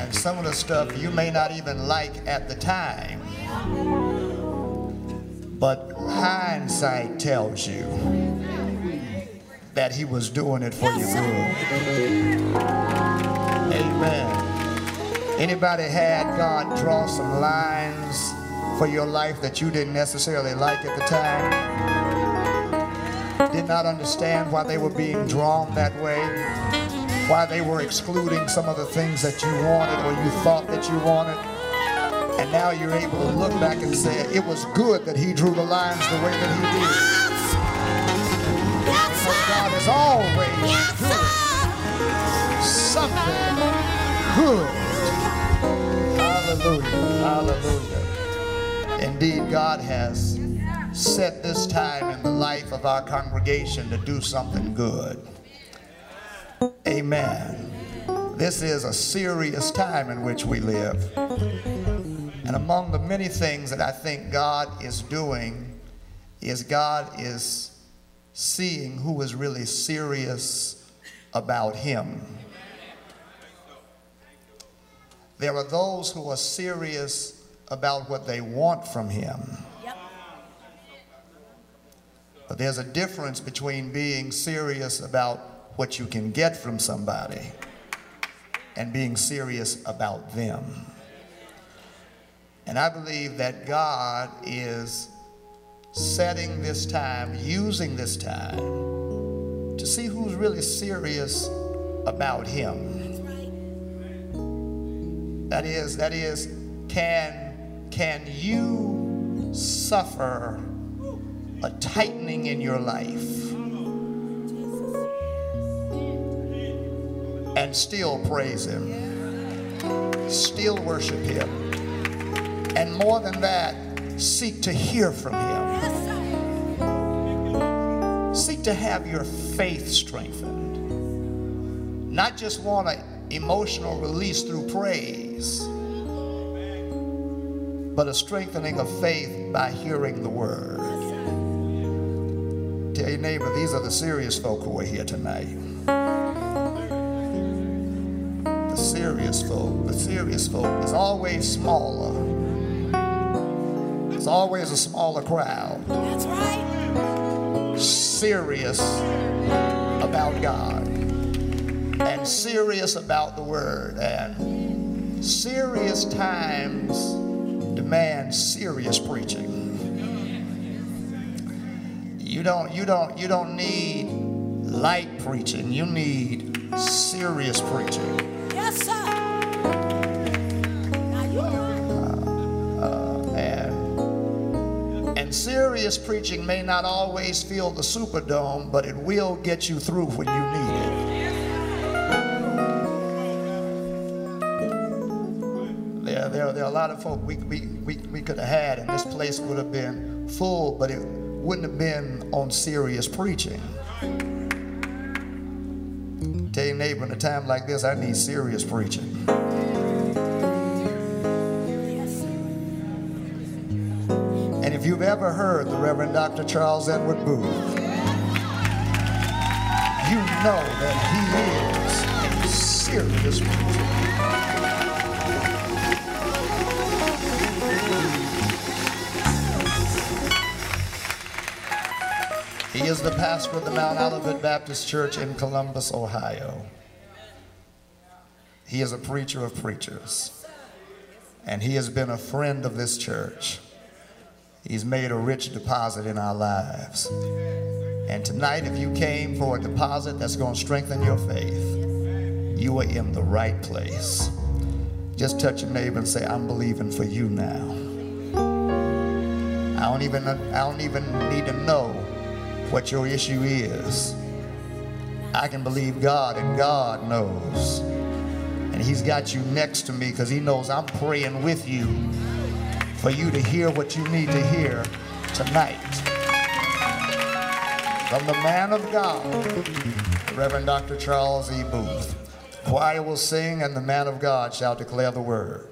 And some of the stuff you may not even like at the time, but hindsight tells you that he was doing it for your good. Amen. Anybody had God draw some lines for your life that you didn't necessarily like at the time? Did not understand why they were being drawn that way? Why they were excluding some of the things that you wanted or you thought that you wanted? And now you're able to look back and say, it was good that he drew the lines the way that he did. Because God is always doing something good. Hallelujah, hallelujah. Indeed, God has set this time in the life of our congregation to do something good. Amen. This is a serious time in which we live. And among the many things that I think God is doing is God is seeing who is really serious about him. There are those who are serious about what they want from him. But there's a difference between being serious about what you can get from somebody and being serious about them. And I believe that God is setting this time, using this time to see who's really serious about him. That is, can you suffer a tightening in your life and still praise him, still worship him, and more than that, seek to hear from him? Seek to have your faith strengthened. Not just want an emotional release through praise, but a strengthening of faith by hearing the word. Tell your neighbor, these are the serious folk who are here tonight. The serious folk is always smaller. It's always a smaller crowd. That's right. Serious about God and serious about the word, and serious times demand serious preaching. You don't need light preaching. You need serious preaching. Yes, sir. Now you And serious preaching may not always fill the Superdome, but it will get you through when you need it. There are a lot of folk we could have had, and this place would have been full, but it wouldn't have been on serious preaching. Tell your neighbor, in a time like this, I need serious preaching. And if you've ever heard the Reverend Dr. Charles Edward Booth, you know that he is serious preacher. He is the pastor of the Mount Olivet Baptist Church in Columbus, Ohio. He is a preacher of preachers, and he has been a friend of this church. He's made a rich deposit in our lives. And tonight, if you came for a deposit that's going to strengthen your faith, you are in the right place. Just touch your neighbor and say, I'm believing for you now. I don't even need to know what your issue is. I can believe God, and God knows. And he's got you next to me because he knows I'm praying with you for you to hear what you need to hear tonight. From the man of God, the Reverend Dr. Charles E. Booth. The choir will sing, and the man of God shall declare the word.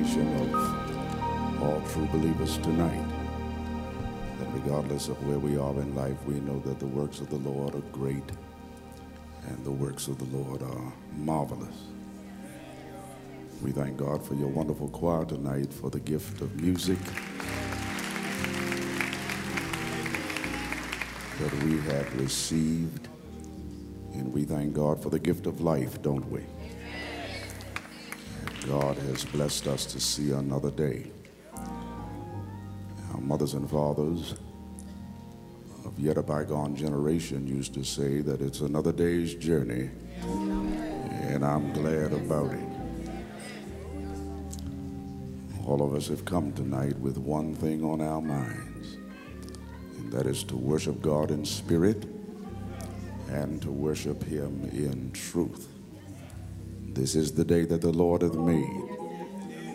declaration of all true believers tonight, that regardless of where we are in life, we know that the works of the Lord are great and the works of the Lord are marvelous. We thank God for your wonderful choir tonight, for the gift of music that we have received. And we thank God for the gift of life, don't we? And God has blessed us to see another day. Our mothers and fathers of yet a bygone generation used to say that it's another day's journey, and I'm glad about it. All of us have come tonight with one thing on our minds, and that is to worship God in spirit and to worship him in truth. This is the day that the Lord hath made.